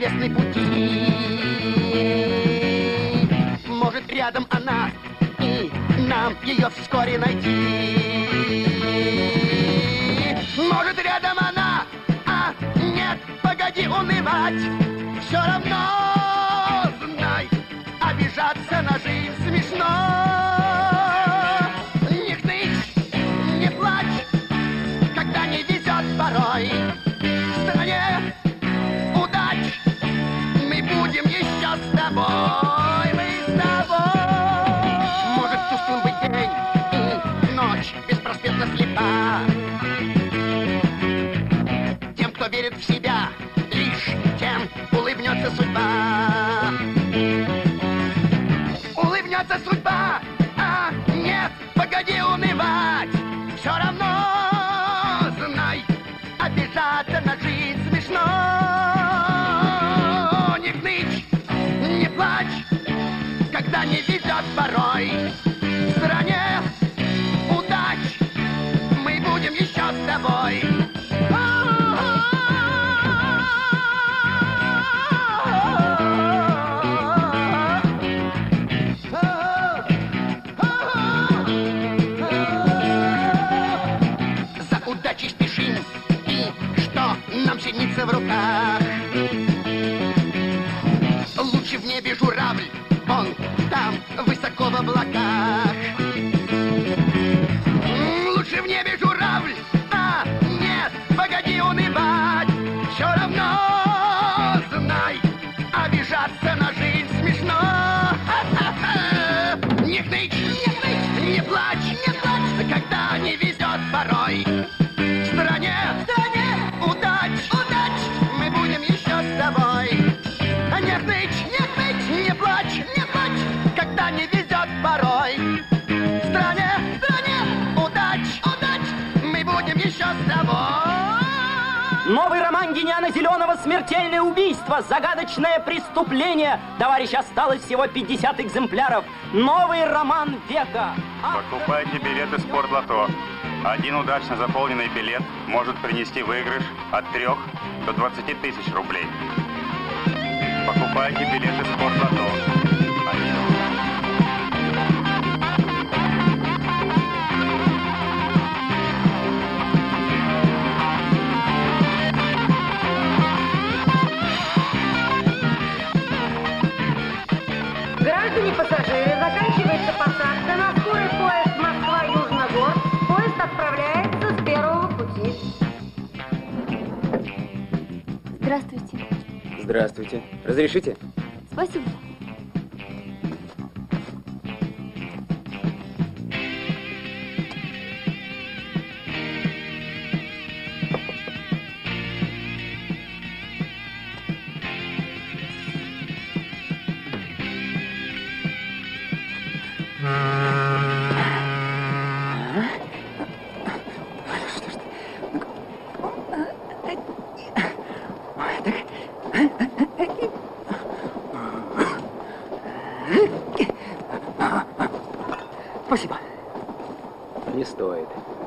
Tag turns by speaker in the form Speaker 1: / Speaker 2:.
Speaker 1: неизвестны пути. Может, рядом она, и нам ее вскоре найти. Может, рядом она, а нет, погоди унывать. Все равно, знай, обижаться на жизнь смешно. Не хнычь, не плачь, когда не везет порой. В стране удач мы будем еще с тобой, мы с тобой. Может, пустым быть день и ночь беспросветно слепа. Тем, кто верит в себя, лишь тем улыбнется судьба. Улыбнется судьба, а нет, погоди унывать. Все равно, знай, обижаться на жизнь смешно. Не хнычь, не плачь, когда не везет порой. В стране удач мы будем еще с тобой. За удачей спешим, и что нам синится в руках? Лучше в небе журавль, он там высоко в облаках. Лучше в небе журавль, а нет, погоди унывать. Все равно, знай, обижаться на жизнь смешно. Не хнычь, не плачь, когда не везет порой. В стране удач мы будем еще с тобой. Не хнычь, не плачь, когда не везет порой. В стране удач мы будем еще с тобой.
Speaker 2: Новый роман Гениана Зеленого «Смертельное убийство. Загадочное преступление». Товарищ, осталось всего 50 экземпляров. Новый роман века.
Speaker 3: Покупайте билеты «Спортлото». Один удачно заполненный билет может принести выигрыш от 3 до 20 тысяч рублей. Покупайте билеты «Спортлото».
Speaker 4: Граждане пассажиры, заканчивается посадка на скорый поезд Москва-Южногорск. Поезд отправляется с первого пути.
Speaker 5: Здравствуйте.
Speaker 6: Здравствуйте. Разрешите?
Speaker 5: Спасибо.
Speaker 6: Спасибо. Не стоит.